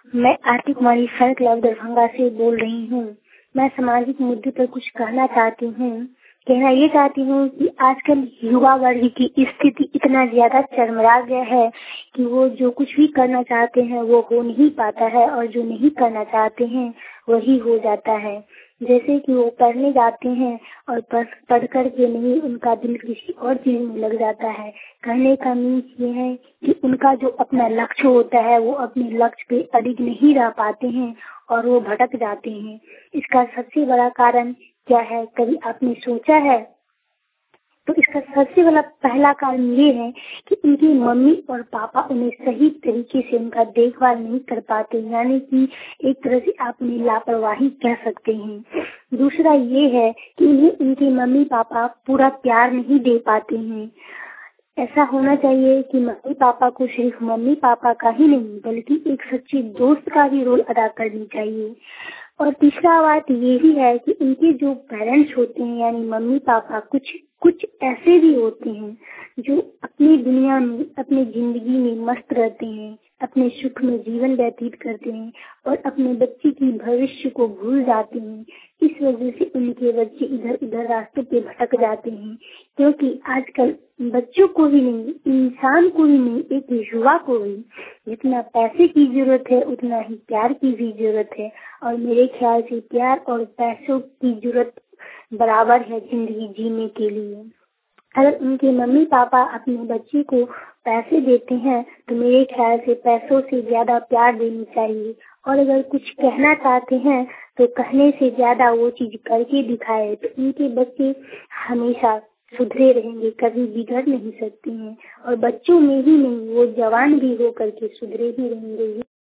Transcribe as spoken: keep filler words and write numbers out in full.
मैं Aarti Kumari fan club Darbhanga से बोल रही हूँ। मैं सामाजिक मुद्दे पर कुछ कहना चाहती हूँ। कहना ये चाहती हूँ कि आजकल युवा वर्ग की स्थिति इतना ज्यादा चरमरा गया है कि वो जो कुछ भी करना चाहते हैं वो हो नहीं पाता है और जो नहीं करना चाहते हैं वही हो जाता है। जैसे कि वो पढ़ने जाते हैं और पढ़ कर के नहीं उनका दिल किसी और चीज में लग जाता है। कहने का मीन्स ये है कि उनका जो अपना लक्ष्य होता है वो अपने लक्ष्य पे अडिग नहीं रह पाते हैं और वो भटक जाते हैं। इसका सबसे बड़ा कारण क्या है, कभी आपने सोचा है? तो इसका सबसे बड़ा पहला कारण ये है कि उनकी मम्मी और पापा उन्हें सही तरीके से उनका देखभाल नहीं कर पाते, यानी कि एक तरह से आप उन्हें लापरवाही कह सकते हैं। दूसरा ये है कि उन्हें उनके मम्मी पापा पूरा प्यार नहीं दे पाते हैं। ऐसा होना चाहिए कि मम्मी पापा को सिर्फ मम्मी पापा का ही नहीं बल्कि एक सच्चे दोस्त का भी रोल अदा करनी चाहिए। और तीसरा बात ये भी है कि उनके जो पेरेंट्स होते हैं यानी मम्मी पापा कुछ कुछ ऐसे भी होते हैं जो अपनी दुनिया में अपनी जिंदगी में मस्त रहते हैं, अपने सुख में जीवन व्यतीत करते हैं और अपने बच्चे की भविष्य को भूल जाते हैं। इस वजह से उनके बच्चे इधर उधर रास्तों पे भटक जाते हैं, क्योंकि आजकल बच्चों को भी नहीं, इंसान को भी नहीं, एक युवा को भी जितना पैसे की जरूरत है उतना ही प्यार की भी जरूरत है। और मेरे ख्याल से प्यार और पैसों की जरूरत बराबर है जिंदगी जीने के लिए। अगर उनके मम्मी पापा अपने बच्चे को पैसे देते हैं तो मेरे ख्याल से पैसों से ज्यादा प्यार देनी चाहिए। और अगर कुछ कहना चाहते हैं तो कहने से ज्यादा वो चीज करके दिखाए तो उनके बच्चे हमेशा सुधरे रहेंगे, कभी बिगड़ नहीं सकते हैं। और बच्चों में ही नहीं, वो जवान भी हो करके सुधरे ही रहेंगे।